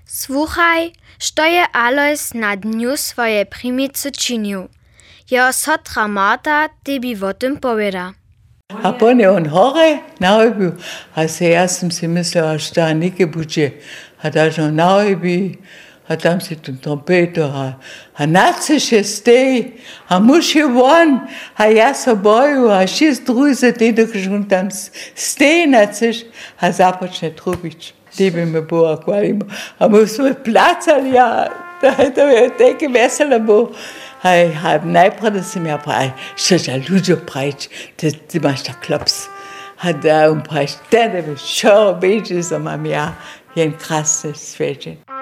Słuchaj, što je Alois na dniu svoje primice činil. Jeho sotra Marta tebi o tym powieda. A potem on hore narobil, a ja sam si mislila šta neke buče, a daž on narobi, a tam si tu trompeto, a naciš je stej, a muž je von, a ja se boju, a 6 druze, dok on tam stej naciš, a započne trubič. Tebi me bo akvarimo, a mu smo placali, a to je tako veselo bo. Najprej, da sem ja pravi, što za ljudjo pravič, ti imaš ta klops. A da on praviš, da bi šel beči, za mam ja, je krasne sveče.